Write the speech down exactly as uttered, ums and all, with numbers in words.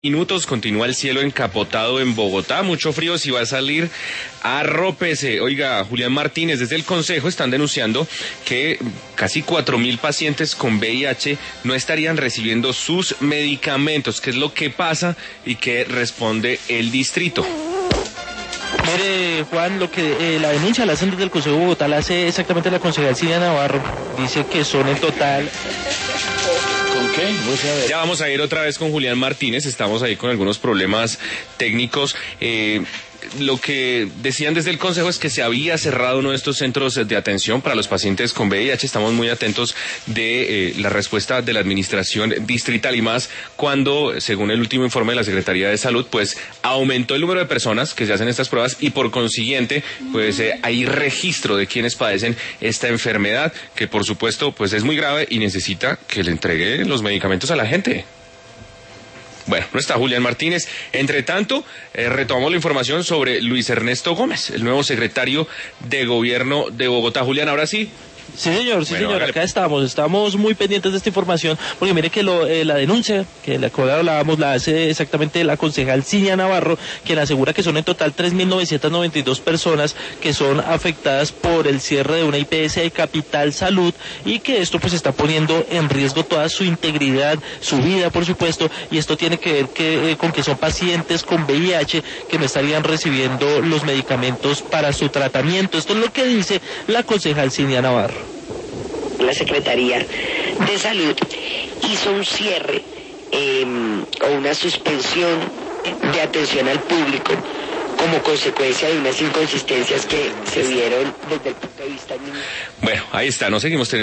Minutos, continúa el cielo encapotado en Bogotá, mucho frío, si va a salir, arrópese. Oiga, Julián Martínez, desde el Consejo están denunciando que casi cuatro mil pacientes con V I H no estarían recibiendo sus medicamentos. ¿Qué es lo que pasa y qué responde el distrito? Mire, Juan, lo que eh, la denuncia la hacen desde el Consejo de Bogotá, la hace exactamente la concejal Silvia Navarro. Dice que son en total... ¿Qué? Ya vamos a ir otra vez con Julián Martínez, estamos ahí con algunos problemas técnicos. Eh, lo que decían desde el Consejo es que se había cerrado uno de estos centros de atención para los pacientes con V I H. Estamos muy atentos de eh, la respuesta de la administración distrital y más cuando, según el último informe de la Secretaría de Salud, pues aumentó el número de personas que se hacen estas pruebas y por consiguiente, pues eh, hay registro de quienes padecen esta enfermedad, que por supuesto, pues es muy grave y necesita que le entregue los medicamentos a la gente. Bueno, no está Julián Martínez. Entre tanto, eh, retomamos la información sobre Luis Ernesto Gómez, el nuevo secretario de Gobierno de Bogotá. Julián, ahora sí. Sí, señor, sí, bueno, señor, hágale. acá estamos, estamos muy pendientes de esta información, porque mire que lo, eh, la denuncia, que la que hablábamos, la hace exactamente la concejal Silvia Navarro, quien asegura que son en total tres mil novecientas noventa y dos personas que son afectadas por el cierre de una I P S de Capital Salud, y que esto pues está poniendo en riesgo toda su integridad, su vida, por supuesto, y esto tiene que ver que, eh, con que son pacientes con V I H que no estarían recibiendo los medicamentos para su tratamiento. Esto es lo que dice la concejal Silvia Navarro. La Secretaría de Salud hizo un cierre eh, o una suspensión de atención al público como consecuencia de unas inconsistencias que se dieron desde el punto de vista... Bueno, ahí está, no seguimos teniendo